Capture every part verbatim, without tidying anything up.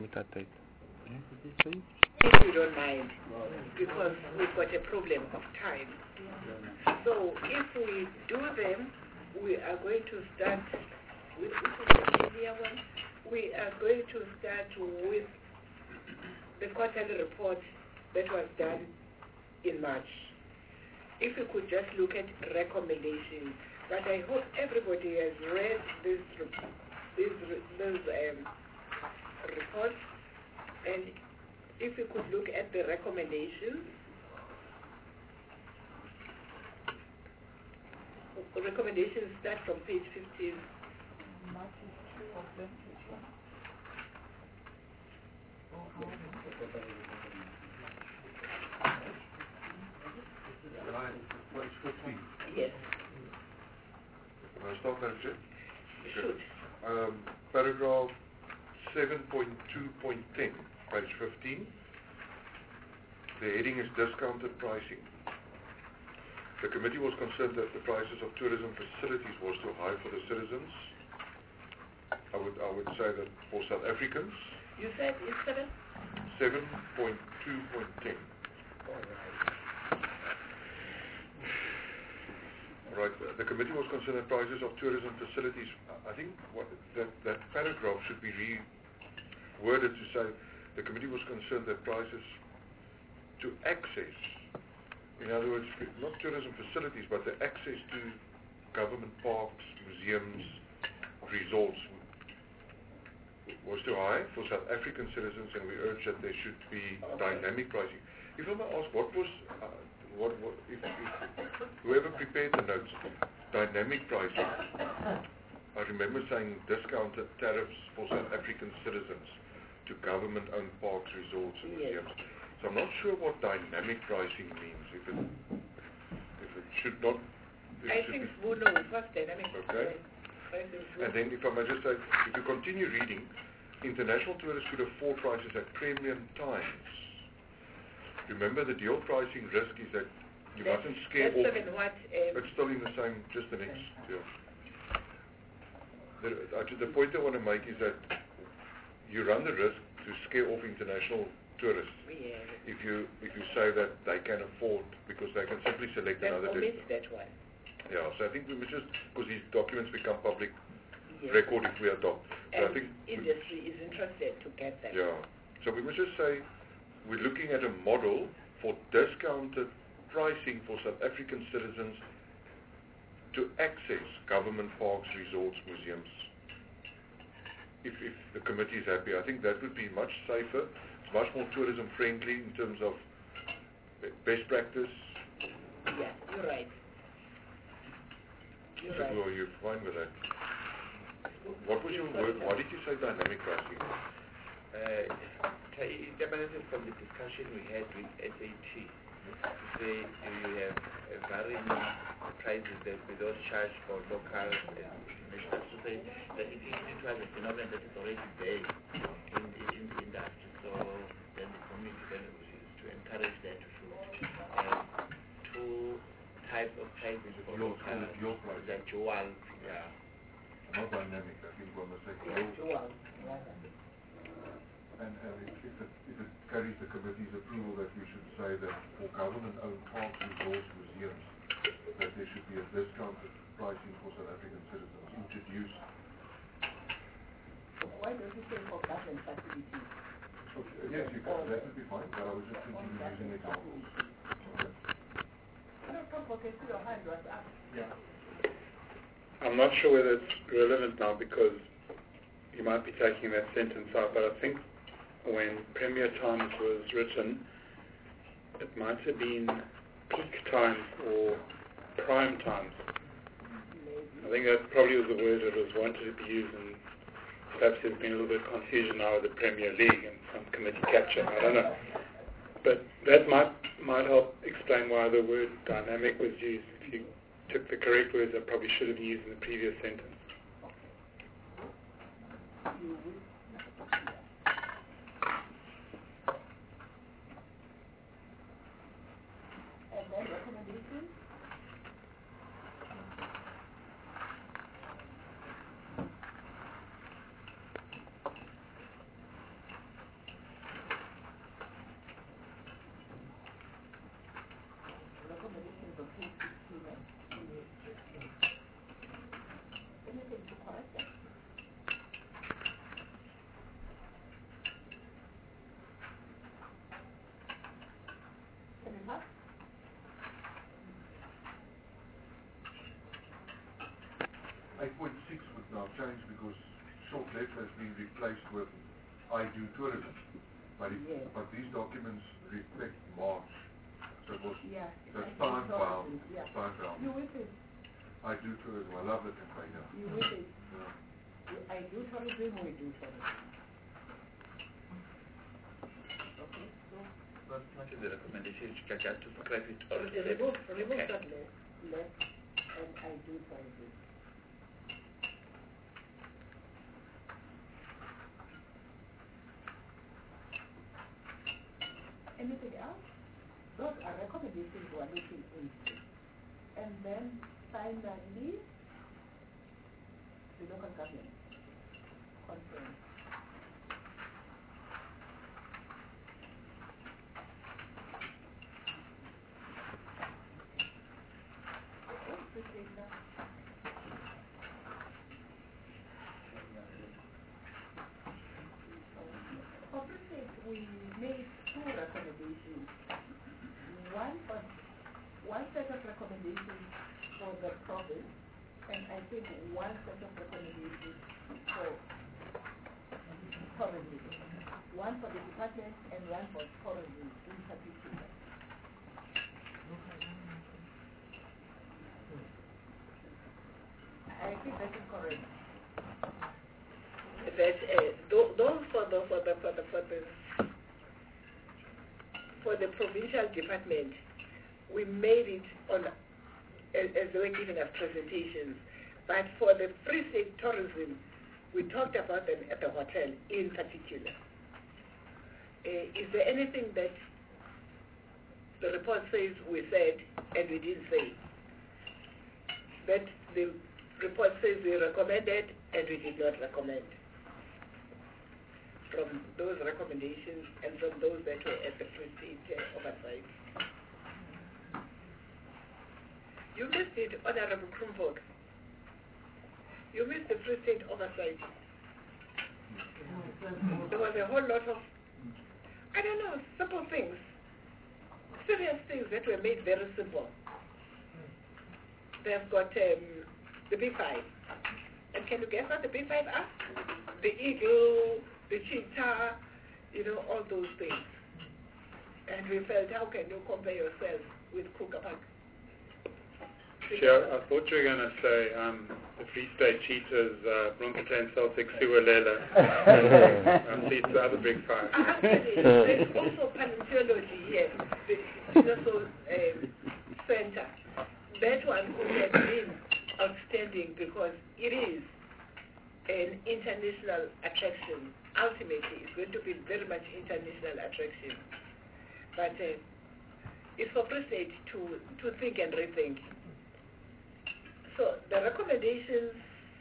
If you don't mind, because we've got a problem of time. So if we do them, we are going to start with, which is the earlier one? We are going to start with the quarterly report that was done in March. If you could just look at recommendations, but I hope everybody has read this, this, this um, report, and if you could look at the recommendations. Recommendations start from page fifteen. Page fifteen. Yes. Can I start, Madam Chair? You should. Um, paragraph seven point two point ten, page fifteen. The heading is discounted pricing. The committee was concerned that the prices of tourism facilities was too high for the citizens. I would I would say that for South Africans. You said it's seven? seven point two point ten. Right. The committee was concerned that prices of tourism facilities. I think what, that that paragraph should be reworded to say the committee was concerned that prices to access. In other words, not tourism facilities, but the access to government parks, museums, resorts was too high for South African citizens, and we urge that there should be dynamic pricing. If I may ask, what was, uh, what, what if, if whoever prepared the notes, dynamic pricing, I remember saying discounted tariffs for South African citizens to government-owned parks, resorts, and museums. So I'm not sure what dynamic pricing means. If it, if it should not. It I should think be, Bruno was first dynamic. Okay. And then, if I may just say, if you continue reading, international tourists could afford prices at premium times. Remember, the deal pricing risk is that you That's, mustn't scare that's off. seven what, um, It's still in the same, just the next deal. The, uh, the point I want to make is that you run the risk to scare off international tourists. Yeah. If you if you say that they can afford, because they can simply select Then another omit destination. that one. Yeah, so I think we must just, because these documents become public Yes. record if we adopt. So And I think industry is interested to get that. yeah. So we must just say we're looking at a model for discounted pricing for South African citizens to access government parks, resorts, museums. If, if the committee is happy, I think that would be much safer. It's much more tourism friendly in terms of best practice. Yeah, you're right. You're So right. are you fine with that? What was your word? Why did you say dynamic pricing? Uh, it emanated from the discussion we had with S A T. To say you have uh, varying prices that we don't charge for local and national. To say that it, it was a phenomenon that is already there in the, in the industry. So then the community then is to encourage that to have two types of prices for Your- local, your price. the dual, yeah. Not dynamic, I think one must say Yeah, dual. And, and if, if, it, if it carries the committee's approval that we should say that for government-owned parks, resorts, museums, that there should be a discounted pricing for South African citizens introduced. Why don't you say for government facilities? Okay. Yes, you can. That would be fine, but I was just thinking of using examples. Okay. Yeah. I'm not sure whether it's relevant now because you might be taking that sentence out, but I think when Premier Times was written, it might have been peak times or prime times. I think that probably was the word that was wanted to be used, and perhaps there's been a little bit of confusion now with the Premier League and some committee capture, I don't know. But that might might help explain why the word dynamic was used. If you took the correct words, I probably should have used in the previous sentence. And then recommendations? changed because short left has been replaced with I do tourism. But, it, Yes. but these documents reflect March. So it was Yeah. that's I do time bound. tourism, yeah. Time bound. You with it? I do tourism. I love the campaign. Yeah. You with it? Yeah. I do tourism, we do tourism. Okay, so What what is the recommendation? You can just to scrap it or remove, remove Okay. that left, left, and I do tourism. Anything else? Those are recommendations we are looking into. And then finally, the local government conference. For instance, we made two recommendations. One for one set of recommendations for the province, and I think one set of recommendations for tourism. One for the department and one for tourism in particular. I think that is correct. That uh, tho- those for the for the for the for the for the provincial department, we made it on as, as they were giving us presentations. But for the Free State tourism, we talked about them at the hotel in particular. Uh, is there anything that the report says we said and we didn't say? That the report says we recommended and we did not recommend? From those recommendations and from those that were at the Free State uh, oversight. You missed it, Honorable Krumvog. You missed the Free State oversight. There was a whole lot of, I don't know, simple things, serious things that were made very simple. They've got um, the B five. And can you guess what the B five are? The eagle, the cheetah, you know, all those things. And we felt, how can you compare yourself with Kruger Park? Chair, I thought you were going to say um, the Free State Cheetahs, uh, Bloemfontein, Celtic, Siwalela, and see the other big five. Actually, there's also paleontology here, the Dinosaur um, Center. That one could have been outstanding because it is an international attraction. Ultimately, it's going to be very much international attraction. But uh, it's for Free State to, to think and rethink. So the recommendations,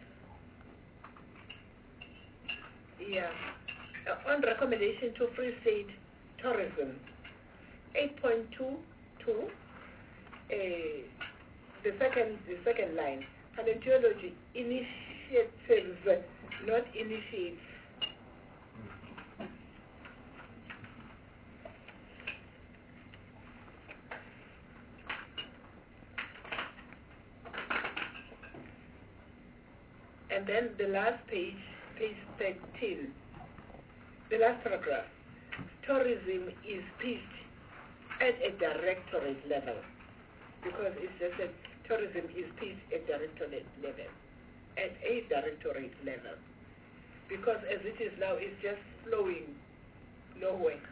yeah, uh, on recommendation to Free State tourism, eight point two two, uh, the second the second line, paleontology initiatives, not initiates. And then the last page, page thirteen, the last paragraph, tourism is pitched at a directorate level, because it's just that tourism is pitched at directorate level, at a directorate level, because as it is now, it's just flowing nowhere.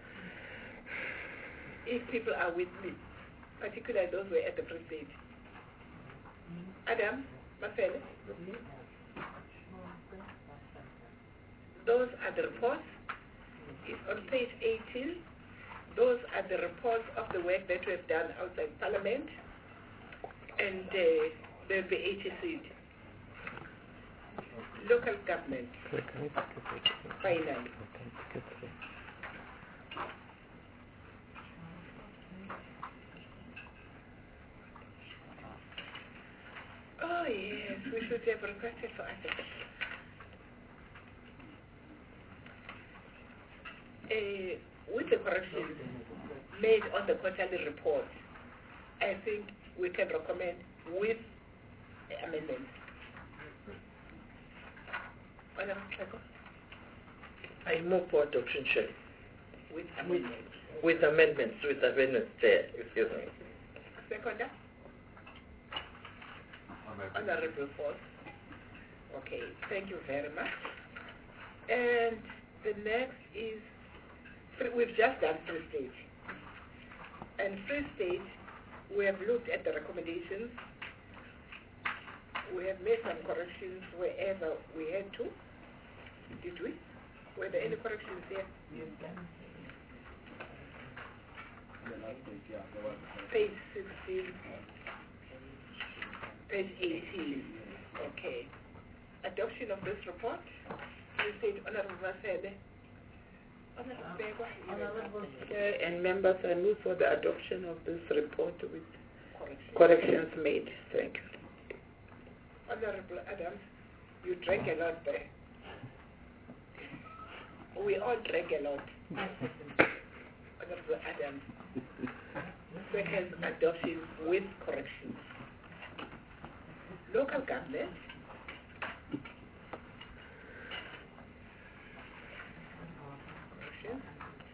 If people are with me, particularly those who are at the Free State. Adam, Marcel? Those are the reports. It's on page eighteen. Those are the reports of the work that we have done outside Parliament, and uh, they'll be H S C'd. Local government. Finally. Oh yes, we should have requested for assets. Uh, with the corrections made on the quarterly report, I think we can recommend with amendments. Honorable Tlhako, I move for adoption, Chair. with amendment. With amendments, with amendments, Chair. Excuse me. Seconder, I'm happy. Honorable Force. Okay, thank you very much. And the next is, Free- we've just done Free State. And Free State, we have looked at the recommendations. We have made some corrections wherever we had to. Did we? Were there any corrections there? Page sixteen. Page eighteen. Okay. Adoption of this report. You said Honorable Masebe. Honorable Begwa. Honorable Chair and members, I move for the adoption of this report with Correction. corrections made. Thank you. Honorable Adams, you drank a lot there. We all drank a lot. Honorable Adams. Second adoption with corrections. Local government. Corrections.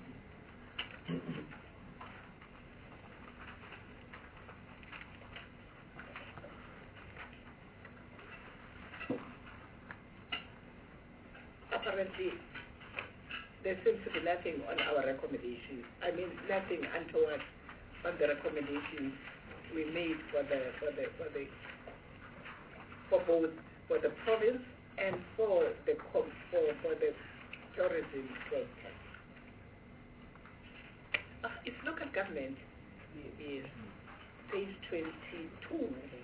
Apparently, there seems to be nothing on our recommendations. I mean, nothing untoward on the recommendations we made for the for the for the for both for the province and for the com- for for the tourism sector. Uh, it's local government. Is page twenty-two.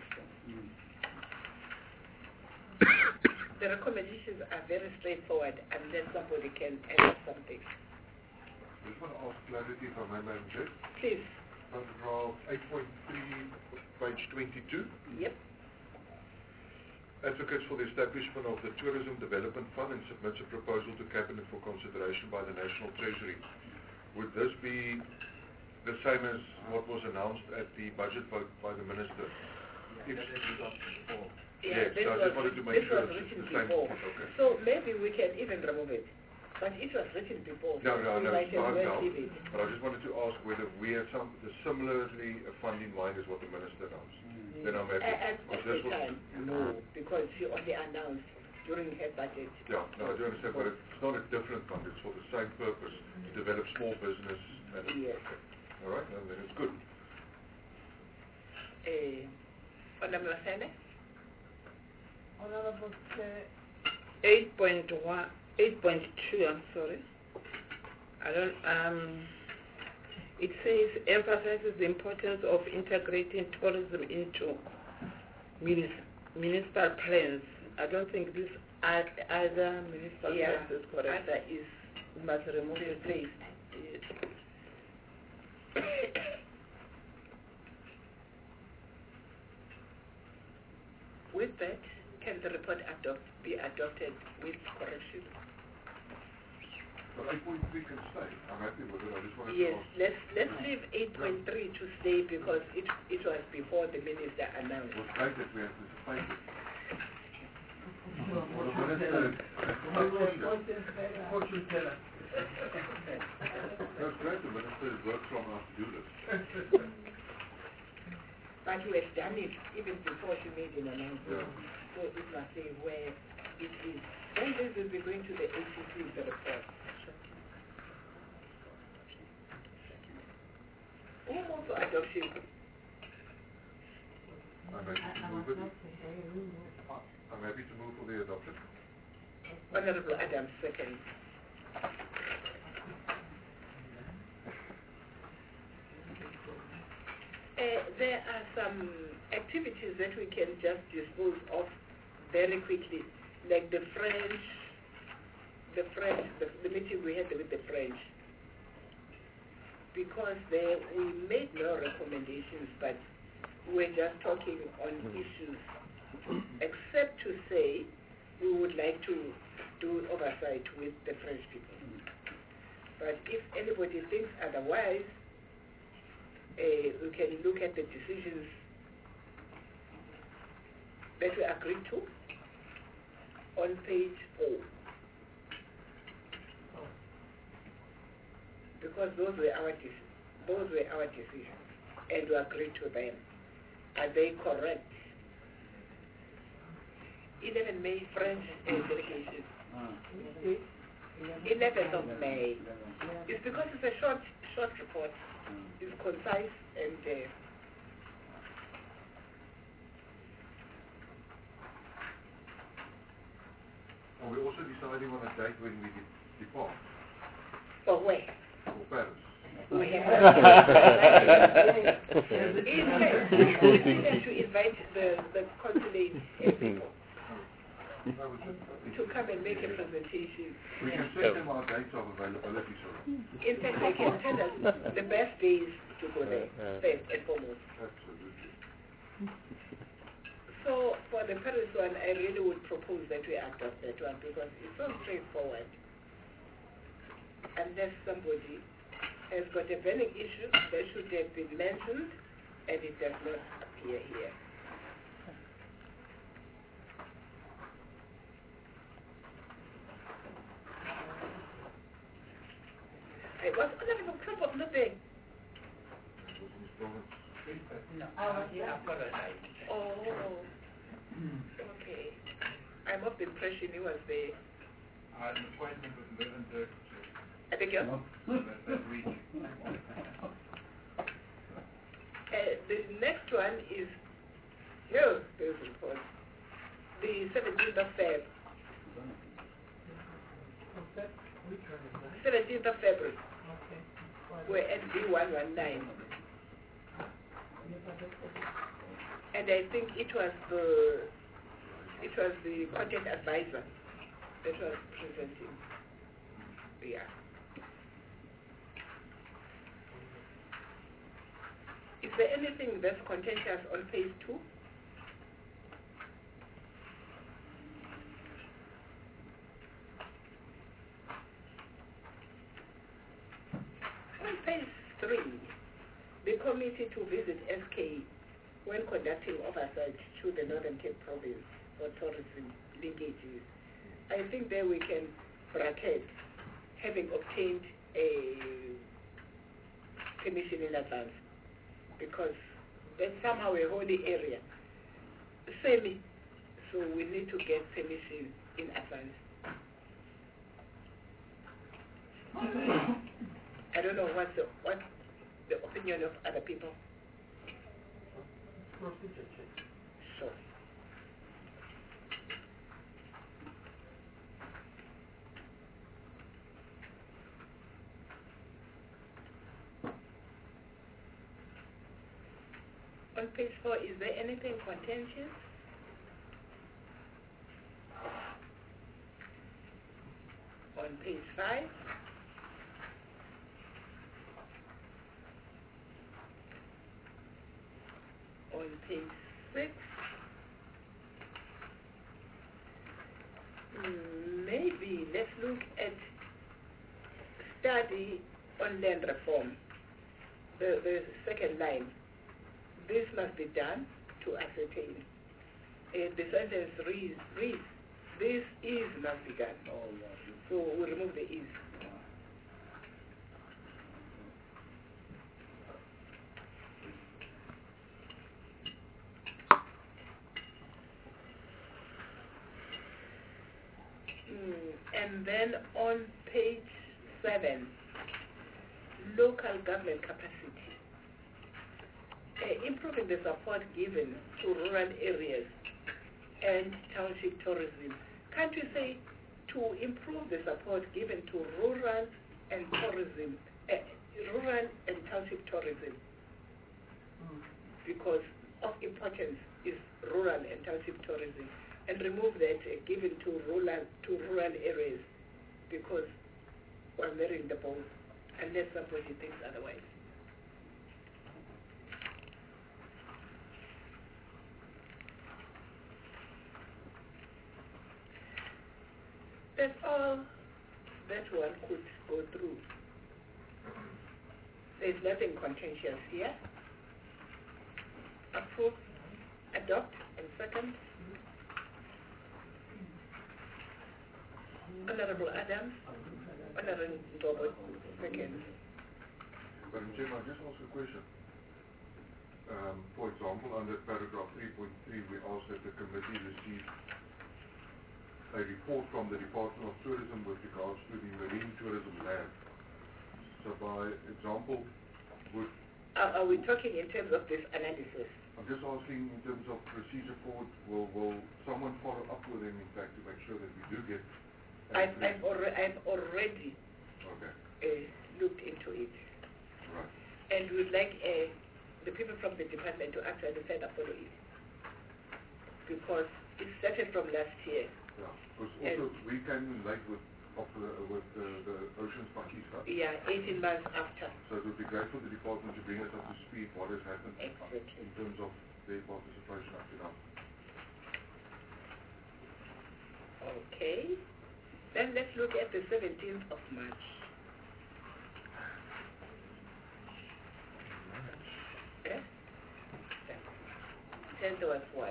The recommendations are very straightforward, unless somebody can add something. I just want to ask clarity if I may, Madam Chair. Please. Paragraph eight point three, page twenty-two. Yep. Advocates for the establishment of the Tourism Development Fund and submits a proposal to Cabinet for consideration by the National Treasury. Would this be the same as what was announced at the budget vote by the Minister? If, Yeah, yes, this so I was, just wanted to make this sure was it's written the same. before. Okay. So maybe we can even remove it. But it was written before. No, no, we no, might it's as fine well now. leave it. But I just wanted to ask whether we have some the similarly a fund in mind as what the Minister announced. Mm. Then I'm happy. At, at Because the this was- time, no, because she only announced during her budget. Yeah, no, I do understand, but it's not a different fund. It's for the same purpose, to develop small business. And Yes. All right, no, then it's good. Uh, Honorable Masene? Honorable Chair. eight point one, eight point two, I'm sorry. I don't, um, it says emphasizes the importance of integrating tourism into munis- municipal plans. I don't think this ei- either municipal Yeah, plans is correct. Either is We must remove it. replaced. Yes. With that, can the report adopt, be adopted with correction? But eight point three can stay. I'm happy with it. I just wanted Yes, to ask. let's let's leave eight point three to stay because it it was before the minister announced. It was great that we anticipated. Well, the Minister, Fortune teller. that's great. The Minister has worked from our to-do list. But we had done it even before she made an announcement. Yeah. So it must say where it is. Then this will be going to the A C C, the report. Who moved for adoption? I'm happy to move it. I'm happy to move for the adoption. Honorable Adams, second. Uh, there are some activities that we can just dispose of very quickly, like the French, the French, the, the meeting we had with the French. Because there, we made no recommendations, but we're just talking on issues, except to say we would like to do oversight with the French people. But if anybody thinks otherwise, uh, we can look at the decisions that we agreed to on page four. Because those were our decisions. Those were our decisions, and we agreed to them. Are they correct? eleven May French uh, delegation. eleventh of May. It's because it's a short, short report. It's concise and. Uh, Are we also deciding on a date when we de depart? For where? For Paris. We have to invite the, the consulate people to come and make a presentation. We can set them our dates of availability, sorry. In fact, they can tell us the best days to go there, first and foremost. Absolutely. So for the Paris one, I really would propose that we adopt that one because it's so straightforward. Unless somebody has got a burning issue that should have been mentioned and it does not appear here. I was on a club of nothing. No, he apologized. Oh, okay. I'm of the impression he was there. I had an appointment with eleven thirty. I beg your That, that week. Uh, the next one is, no, there's a report. The seventeenth of February. seventeenth of February. We're at B one one nine. And I think it was the, it was the content advisor that was presenting. Yeah. Is there anything that's contentious on page two? On page three, the committee to visit S K when conducting oversight to the Northern Cape province for tourism linkages. I think there we can bracket having obtained a permission in advance, because that's somehow a holy area. Semi, so we need to get permission in advance. I don't know what's the, what the opinion of other people. So. On page four, is there anything contentious? On page five, on page six, maybe let's look at study on land reform, the, the second line. This must be done to ascertain. Uh, the sentence reads, reads, this is must be done. So we remove the is. Mm, and then on page seven, local government capacity. Uh, improving the support given to rural areas and township tourism. Can't we say to improve the support given to rural and tourism, uh, rural and township tourism? Mm. Because of importance is rural and township tourism, and remove that uh, given to rural to rural areas, because we're marrying the both, unless somebody thinks otherwise. That's all that one could go through. There's nothing contentious here. Approve, adopt, and second. Honorable Adams, Honorable Ndobo, second. Madam Chairman, I just ask a question. Um, for example, under paragraph three point three, we asked that the committee receive a report from the Department of Tourism with regards to the Marine Tourism Lab. So by example, would... Are, are we talking in terms of this analysis? I'm just asking in terms of procedure forward, will, will someone follow up with them, in fact, to make sure that we do get... I've, I've, alre I've already okay. uh, looked into it. Right. And we'd like uh, the people from the department to actually set up follow it. Because it started from last year. Yeah, because also we came in late with, of the, with the, the Oceans Pakistan. Yeah, eighteen months after. So it would be great for the department to bring us up to speed what has happened exactly. in terms of their participation up to now. Okay. Then let's look at the seventeenth of March. Okay? tenth was what?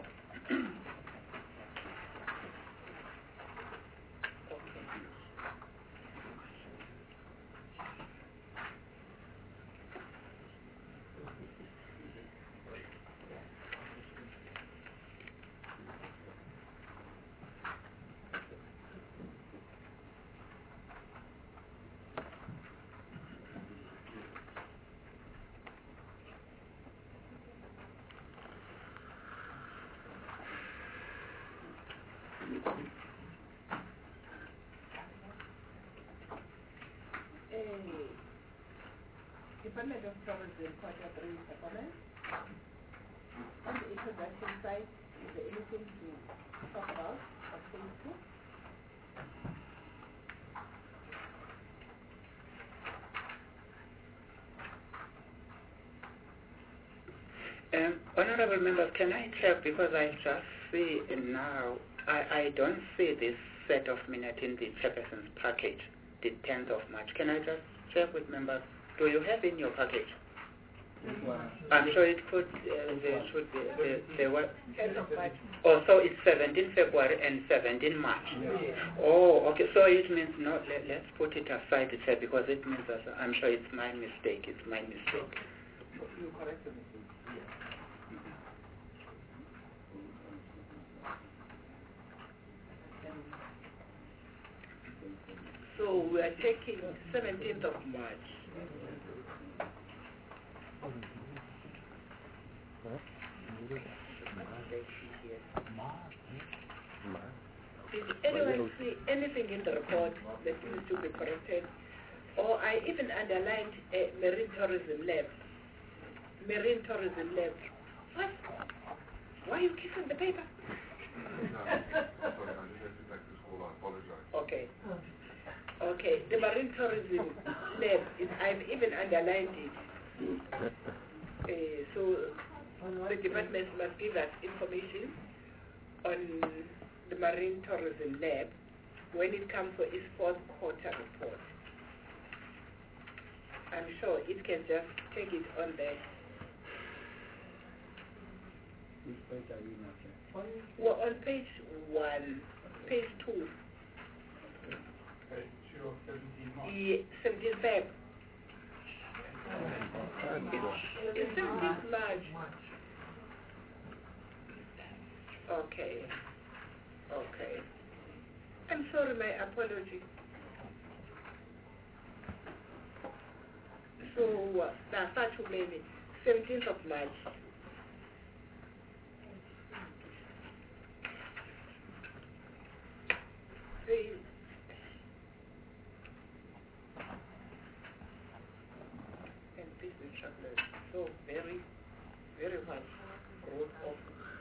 Department of Tourism, quarter three performance. On the introduction side, is there anything to talk about on page two? Um, honorable members, can I check, because I just see now, I, I don't see this set of minutes in the chairperson's package, the tenth of March. Can I just check with members? Do you have in your package? I'm sure it could, uh, there should be, the, the what? tenth of March. Oh, so it's seventeenth February and seventeenth March. Yeah. Oh, okay, so it means, no, let, let's put it aside, sir, because it means, that I'm sure it's my mistake, it's my mistake. You corrected it. So we are taking seventeenth of March. Did anyone see anything in the report that needs to be corrected? Or I even underlined a marine tourism lab. Marine tourism lab. What? Why are you kissing the paper? No, sorry, I just had to take this call, I apologize. Okay. Okay, the marine tourism lab, is, I've even underlined it. Uh, so the department must give us information on the marine tourism lab when it comes for its fourth quarter report. I'm sure it can just take it on there. Which page are you now? Well, on page one, page two. Page two of seventeen March. Yeah, seventeenth Feb. It's seventeenth March. Okay. Okay. I'm sorry, my apology. So, uh, that's such maybe seventeenth of March. See, and business travelers, so very, very much growth of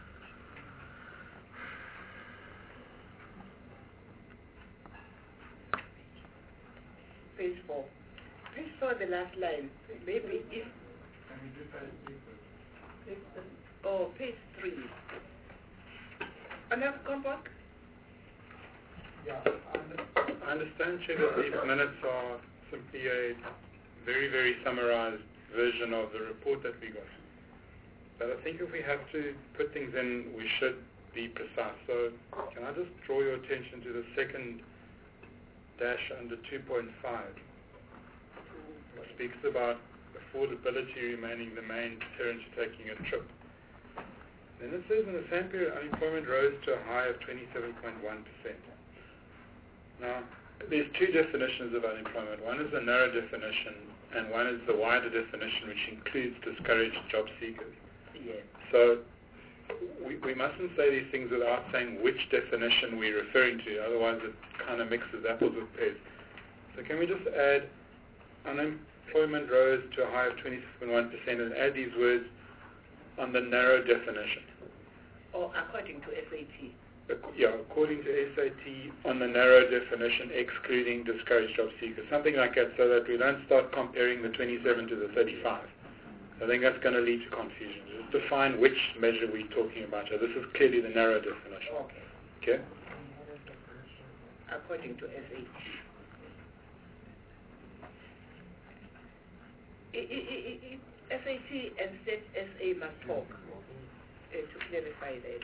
page four. Page four, the last line. Maybe if. Can we do page three first? Oh, page three. Enough compact? Yeah, I understand. I understand, Chair, that these minutes are simply a very, very summarized version of the report that we got. But I think if we have to put things in, we should be precise. So can I just draw your attention to the second dash under two point five speaks about affordability remaining the main deterrent to taking a trip. Then it says in the same period unemployment rose to a high of twenty-seven point one percent. Now, there's two definitions of unemployment. One is the narrow definition and one is the wider definition, which includes discouraged job seekers. Yes. So we, we mustn't say these things without saying which definition we're referring to, otherwise it kind of mixes apples with pears. So can we just add unemployment rose to a high of twenty-six point one percent and add these words on the narrow definition? Or according to S A T. Ac- Yeah, according to S A T on the narrow definition, excluding discouraged job seekers, something like that, so that we don't start comparing the twenty-seven to the thirty-five. I think that's going to lead to confusion. Just define which measure we're talking about. So this is clearly the narrow definition. Okay. Okay? According to S A T. I, I, I, I, S A T and State S A must talk uh, to clarify that.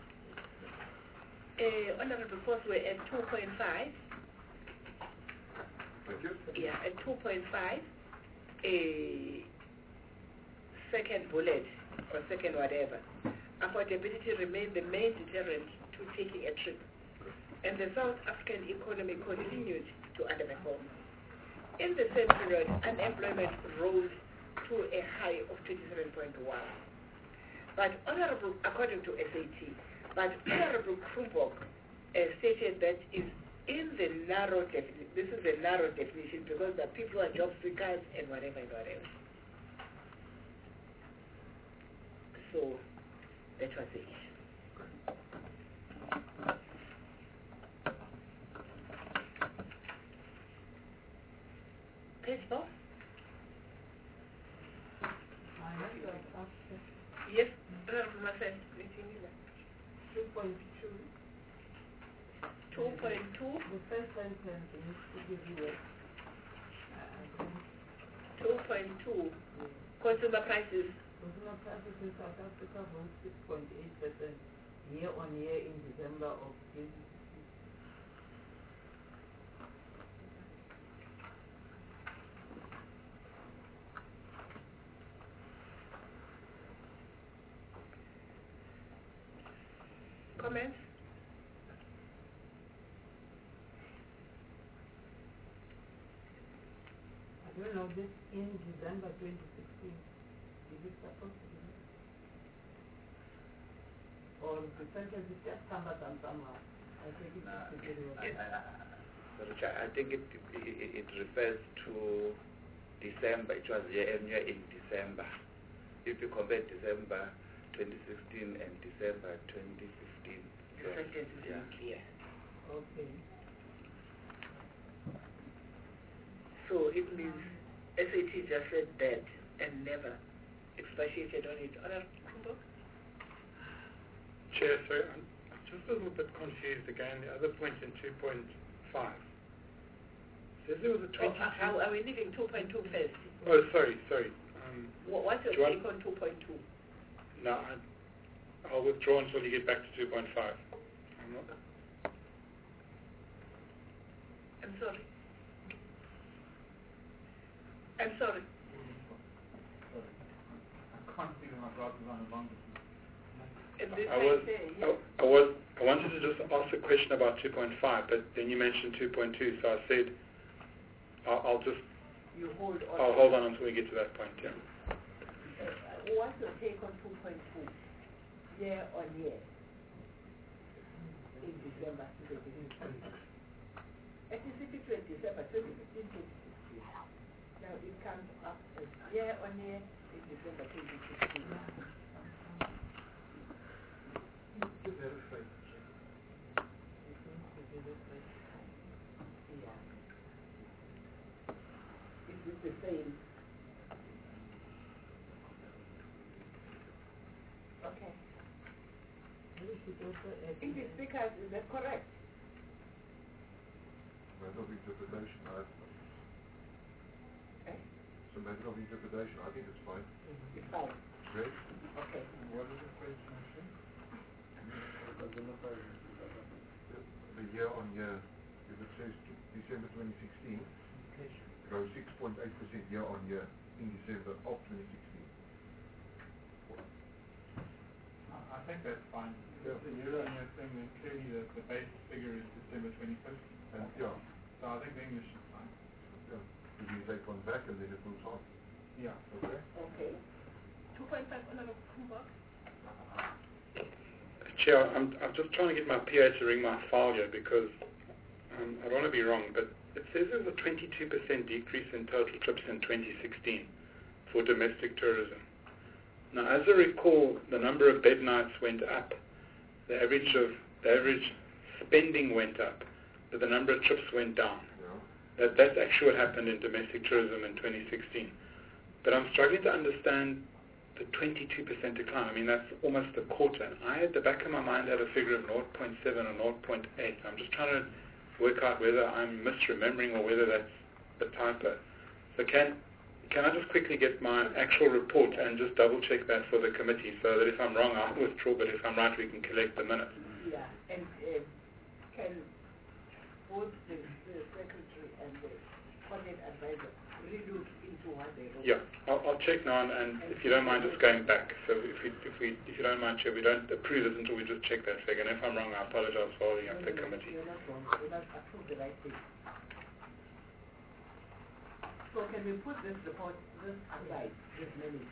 Uh, Honorable, because we're at two point five. Thank you. Yeah, at two point five, a second bullet or second whatever, affordability remained the main deterrent to taking a trip, and the South African economy continued to underperform. In the same period, unemployment rose to a high of twenty-seven point one. But Honorable, according to S A T, but Honorable Krumborg uh, stated that is in the narrow definition. This is a narrow definition because the people are job seekers and whatever and whatever. So that was the issue. Page four? Yes, Honorable Marcel. two point two. two point two. The first sentence needs to give you a uh, two point two. Consumer prices. consumer prices in South Africa rose six point eight percent year on year in December of twenty sixteen. Comments? I don't know, this in December twenty sixteen, is it supposed to be? Or the sentence is just cumbersome somehow? I think it's Uh, just a very well. I, I, I, Richard, I think it, it, it refers to December. It was year on year in December. If you compare December twenty sixteen and December twenty fifteen. The sentence is Yeah. not clear. Okay. So it means S A T just said that and never expatiated on it. Honorable Krumborg? Chair, sorry, I'm I'm just a little bit confused again. The other point in two point five. Says there was a Oh, twenty-two... are, are we leaving two point two first? Oh, sorry, sorry. Um, What, what's your do you want- take on two point two? no, I, I'll withdraw until you get back to two point five. I'm not... I'm sorry. I'm sorry. I can't figure my glasses on as long as And this I I was, say, I, yes. I was, I wanted to just ask a question about two point five, but then you mentioned two point two, so I said I'll, I'll just, You hold on. I'll hold on until we get to that point, yeah. Uh, what's your take on two point two? Year on year. In December twenty sixteen. It is if it's in December twenty fifteen, twenty sixteen. Now it comes up as year on year in December twenty sixteen. Yeah. Is it the same? Okay. We should also add English speakers, is that correct? Matter of interpretation. I, Eh? it's a matter of interpretation. I think it's fine. It's fine. Great. Okay. what is the phrase mentioned? The, the year on year, you if it says t- December twenty sixteen, it goes six point eight percent year on year in December of twenty sixteen. I I think that's fine. If the year-on-year thing, then clearly the, the base figure is December twenty fifteen. And yeah, So I think the English is fine. yeah, if you take one back and then it moves on. Yeah. Okay? Okay. two point five, Honorable Kumba. Chair, I'm, I'm just trying to get my P A to ring my file here because um, I don't want to be wrong, but it says there's a twenty-two percent decrease in total trips in twenty sixteen for domestic tourism. Now, as I recall, the number of bed nights went up, the average of the average spending went up, but the number of trips went down. Yeah. That that's actually what happened in domestic tourism in twenty sixteen. But I'm struggling to understand the twenty-two percent decline. I mean, that's almost a quarter. And I, at the back of my mind, had a figure of zero point seven or zero point eight. I'm just trying to work out whether I'm misremembering or whether that's a typo. So can can I just quickly get my actual report and just double check that for the committee so that if I'm wrong, I'll withdraw, but if I'm right, we can collect the minutes. Yeah, and uh, can both the, the secretary and the audit advisor relook into what they wrote? Yeah, I'll, I'll check now, and, and if you don't mind just going back. So if we, if we, if you don't mind, Chair, we don't approve this until we just check that figure. And if I'm wrong, I apologize for holding up No, the no, committee. You're not wrong. You're not approved the right thing. So can we put this report, this aside, this minute?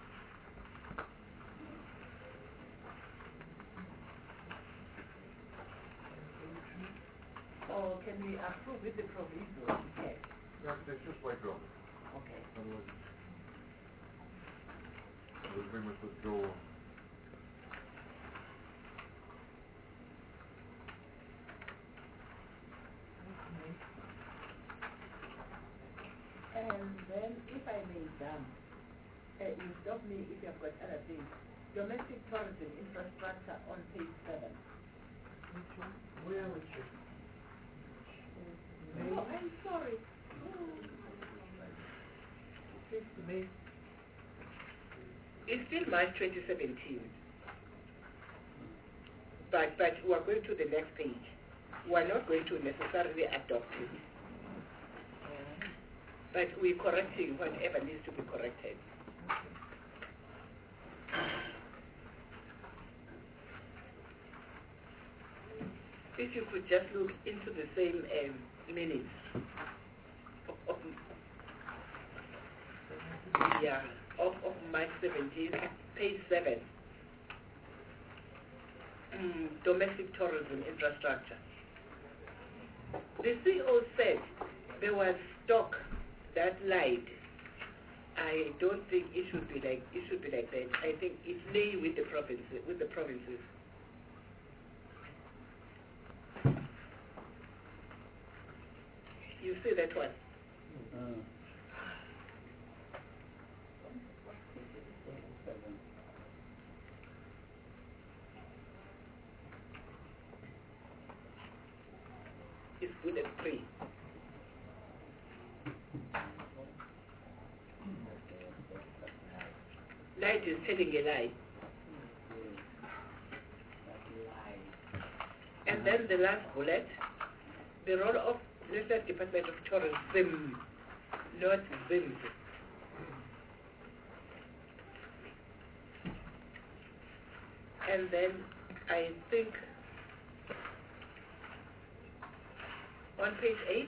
Or can we approve with the proviso? Yes. Yeah, let's just wait wrong. Okay. Otherwise, otherwise we must withdraw. And then, if I may jump, uh, you stop me if you've got other things. Domestic tourism infrastructure on page seven. Where was you? Oh, I'm sorry. It's still March twenty seventeen. But, but we are going to the next page. We are not going to necessarily adopt it. But we're correcting whatever needs to be corrected. If you could just look into the same um, minutes of, of, yeah, of, of March seventeenth, page seven, mm, domestic tourism infrastructure. The C O said there was stock that lied. I don't think it should be like it should be like that. I think it lay with the provinces with the provinces. You see that one? Uh, It's good at three. Light is telling a lie. And then the last bullet, the role of National Department of Tourism, not ZIM. And then I think on page eight,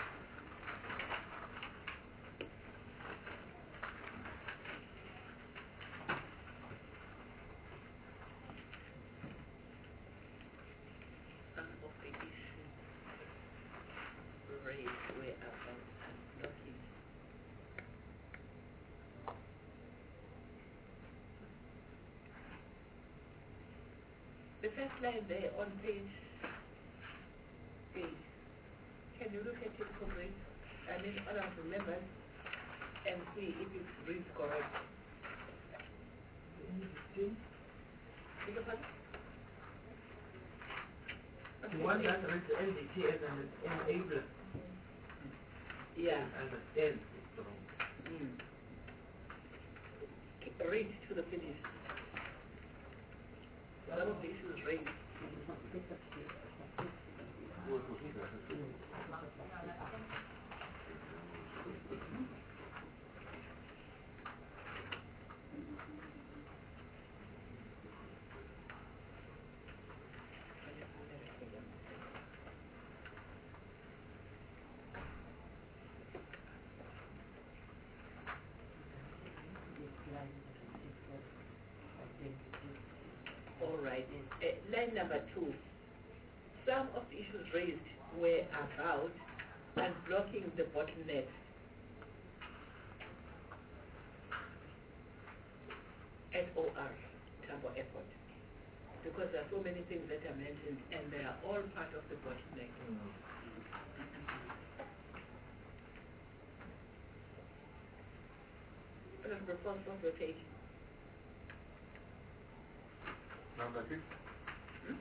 some of the issues raised were about nothing. The first line there on page eight, can you look at it correctly? I mean, all of the members and see if it reads correct. Beg your pardon? The one that reads N D T as an enabler. Yeah. And the N is wrong. Mm. Keep- Read to the finish. Some of the issues raised. All right. Uh, line number two. Some of the issues raised were about unblocking the bottleneck at O R, Tambo Airport. Because there are so many things that are mentioned and they are all part of the bottleneck. Honorable Prof, what's your take? Now, I think Hmm?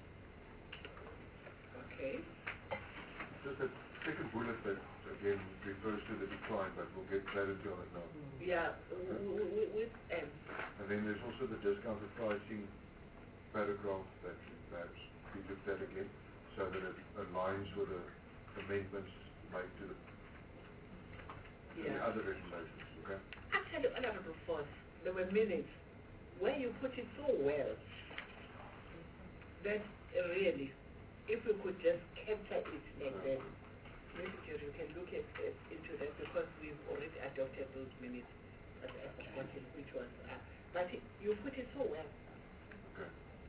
Okay. just that second bullet that again refers to the decline, but we'll get clarity on it now. Yeah, w- w- with M. And then there's also the discounted pricing paragraph that perhaps we looked at again, so that it aligns with the amendments made to the, to the Yeah. other regulations, okay? Actually, Honorable Force, there were minutes where you put it so well that uh, really, if we could just capture it like that, Mister you can look at it into that because we've already adopted those minutes, but I forgot which was. Uh, but it, you put it so well. Okay.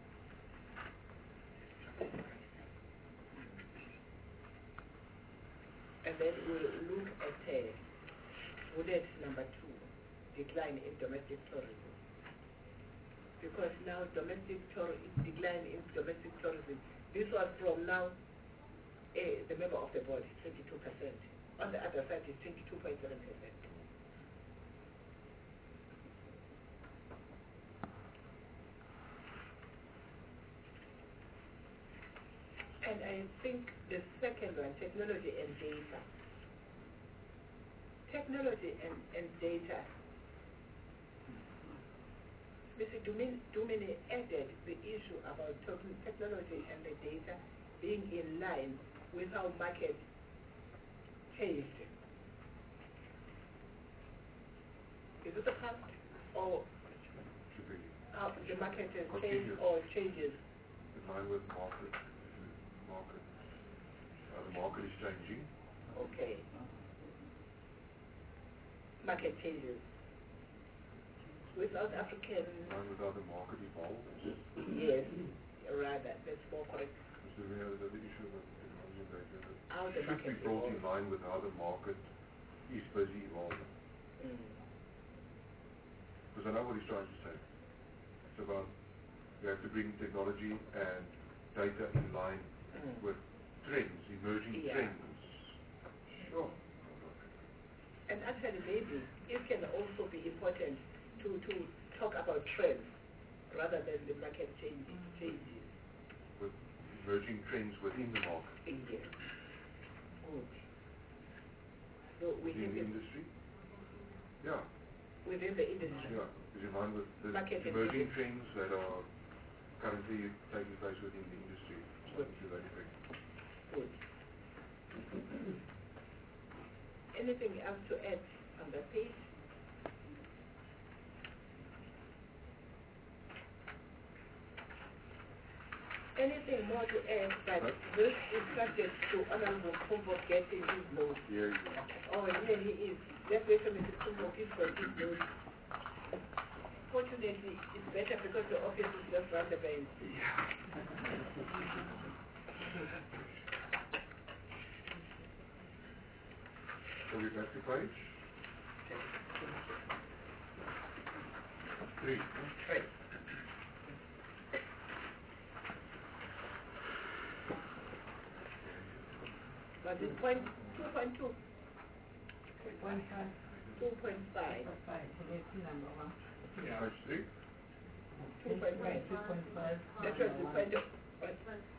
And then we'll look at uh, bullet number two, decline in domestic tourism. Because now domestic tourism, decline in domestic tourism, this was from now uh, the member of the board, twenty-two percent. On the other side is twenty-two point seven percent. And I think the second one, technology and data. Technology and, and data. Mister Dumini, Dumini added the issue about technology and the data being in line with how market changed. Is it the past or Should be how the market has changed Continuous. or changes? in line with market, market, uh, the market is changing. Okay. Market changes. With South African, In line with how the market evolves. yes, rather, that's more correct. So we have the issue with technology and data that How the should be market brought in evolves. line with how the market is busy evolving. Mm. Because I know what he's trying to say. It's about we have to bring technology and data in line Mm. with trends, emerging Yeah. trends. Sure. And actually, maybe it can also be important to, to talk about trends rather than the market changes. changes. With emerging trends within the market. Yes. Good. So Within within the the, industry? Yeah. within the industry. Yeah. Is in line with the Market and emerging business. trends that are currently taking place within the industry. Good. To that effect. Good. Anything else to add on that page? Anything more to add, but Right. this is subject to Honorable Kumbo getting his notes. Yeah, yeah. Oh, here he is. Let's wait for Mister Kumbo to get his notes. Fortunately, it's better because the office is just around the bend. So we back to page? Three. Right. But it's point, two point two. One five, Two point five. five, it's number one. Yeah. Page three? Two point five. Two point five. That was the point of, what?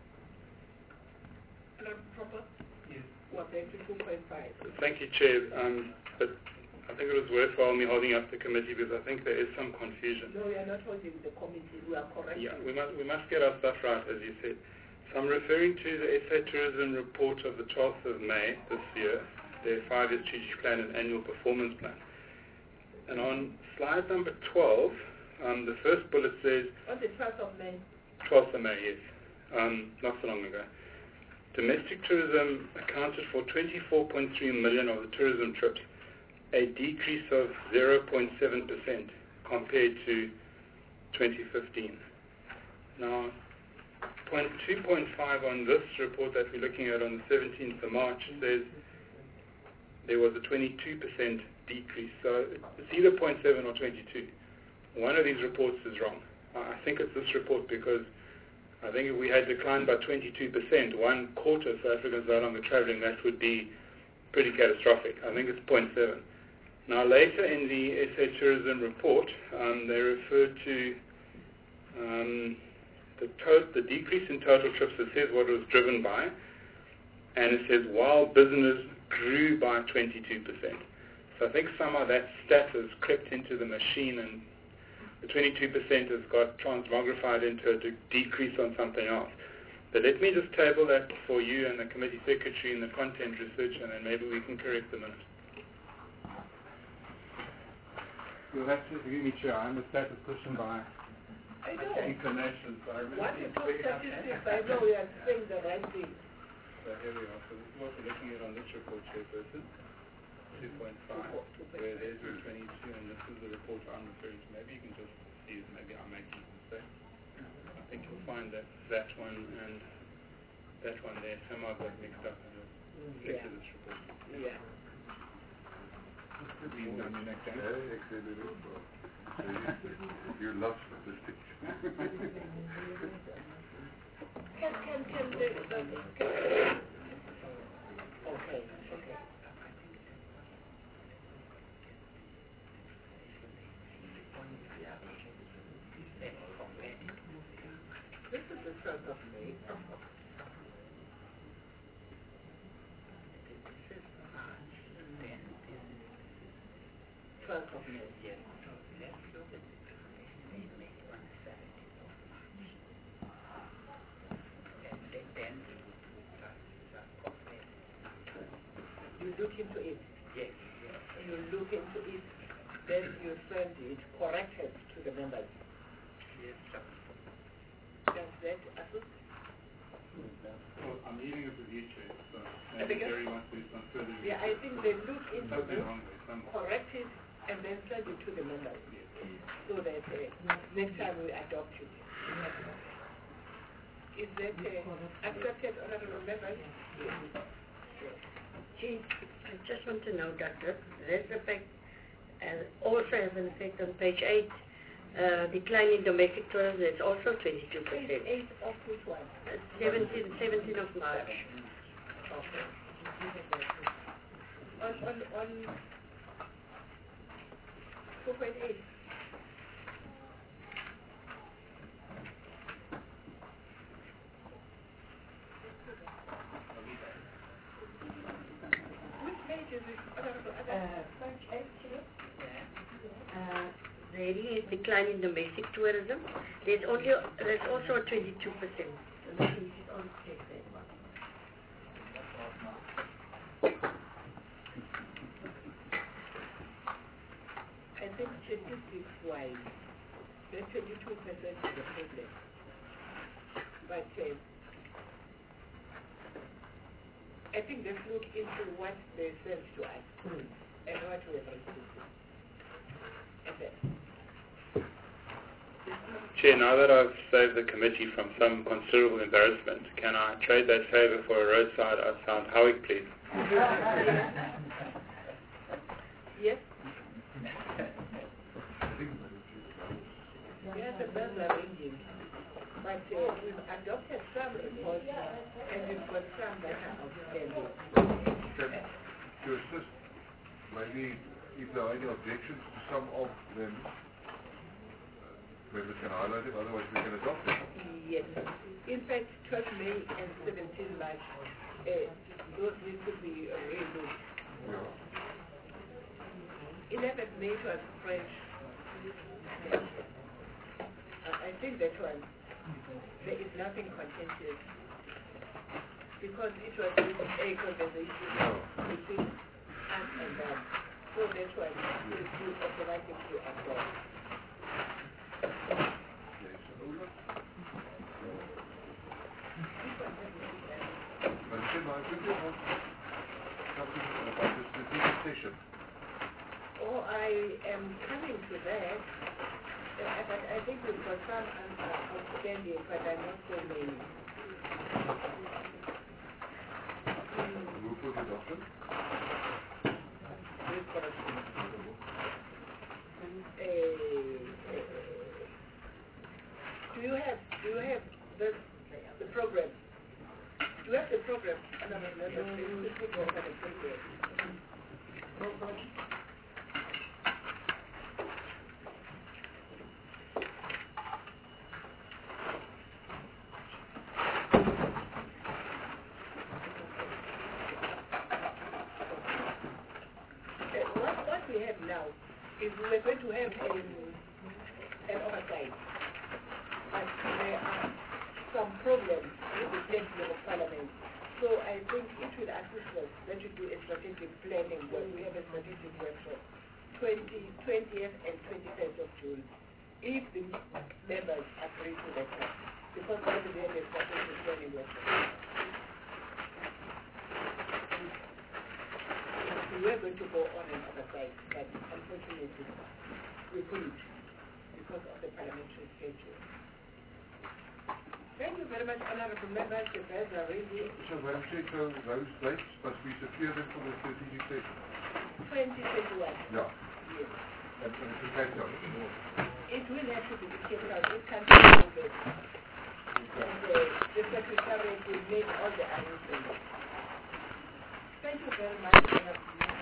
Not proper? Yes. We're back to two point five. Thank you, Chair. Um, but I think it was worthwhile me holding up the committee because I think there is some confusion. No, we are not holding the committee, we are correcting. Yeah, we must we must get our stuff right, as you said. So I'm referring to the S A Tourism report of the twelfth of May this year, their five-year strategic plan and annual performance plan. And on slide number twelve, um, the first bullet says... On the twelfth of May. twelfth of May, yes. Um, not so long ago. Domestic tourism accounted for twenty-four point three million of the tourism trips, a decrease of zero point seven percent compared to twenty fifteen. Now, point two point five on this report that we're looking at on the seventeenth of March says there was a twenty-two percent decrease. So it's either zero point seven or twenty-two. One of these reports is wrong. I think it's this report because I think if we had declined by twenty-two percent, one quarter of South Africans no longer travelling, that would be pretty catastrophic. I think it's zero point seven. Now later in the S A Tourism report, um, they refer to um, the, to- the decrease in total trips. It says what it was driven by, and it says while business grew by twenty-two percent. So I think somehow that stat has crept into the machine, and the twenty-two percent has got transmogrified into a de- decrease on something else. But let me just table that for you and the committee secretary in the content research, and then maybe we can correct the minute. You'll have to forgive me, Chair. I'm a statistician by I know. inclination, so I really What need is to those figure out statistics? I know we are saying the right thing. So here we are. So this is what we're looking at on this report, Chairperson. two point five, where there's a twenty-two, and this is the report I'm referring to. Maybe you can just see it. Maybe I'm making a mistake. I think you'll find that that one and that one there somehow got mixed up in the Yeah. text of this report. Yeah. Being done your next Yeah, time. exactly. You love statistics. Can, can, can the, the, can, okay, okay. This is the twelfth of May. This is March, then this is twelfth of May. Yes. Let's look at the May, May on the seventeenth of March. And then, then you look into it. Yes. You look into it, then you send it corrected to the members. Yes, sir. Does that assist? Well, I'm leaving it with you, Chair, so I maybe think- Jerry wants to do some further Yeah, I think they look into something it, wrong there somewhere. correct it, and then send it to the members. So that uh, next time we adopt it. Is that uh, accepted, honorable members? Chief, I just want to know, Doctor, this effect uh, also has an effect on page eight. Uh, decline in domestic tourism is also twenty-two percent. Eight, eight of which one? Uh, seventeen, seventeen of March. Okay. On, on, on four point eight. Which page is it? Honorable Adam? Page eight, uh, the heading is decline in domestic tourism. There's only there's also a twenty-two percent. So that means it's on check that one. I think statistics wise, the twenty-two percent is a problem. But uh, I think let's look into what they sent to us and what we have received. And then, Chair, now that I've saved the committee from some considerable embarrassment, can I trade that favour for a roadside outside Howick, please? yes? Yes, the bells are ringing. But uh, we've adopted some reports and we've got some that are outstanding. Can- To assist, maybe if there are any objections to some of them, members can highlight them, otherwise we can adopt them. Yes. In fact, twelve May and seventeen March, uh, those need to be uh, relooked. Yeah. eleventh May was French. I I think that one, there is nothing contentious because it was a conversation between us and them. So that's why we feel automatically abroad. Madam Chairman, I quickly want something about the strategic session. Oh, I am coming to that, uh, but I think we've got some answer outstanding, but I'm not so many. Move for the adoption. We've got, uh, uh, do you have, do you have the, the program? Do you have the program? Oh, no, no, no, no, no, let's go over the program. Now, is we're going to have a, an oversight, but there are some problems with the plenty of Parliament. So I think it will assist us that we do a strategic planning work. We have a strategic workshop, twentieth and twenty-first of June, if the members agree to that, because then we have a strategic planning workshop. We were going to go on and oversight, but unfortunately we couldn't because of the parliamentary schedule. Thank you very much, honorable members. The bells are ringing. So, Madam Chair, so those dates must be secured for the strategic session. twenty twenty-one. Yeah. Yes. And, and it's in Cape Town. It will have to be in Cape Town. It can't be moved. And uh, the secretariat will make all the arrangements. Thank you very much.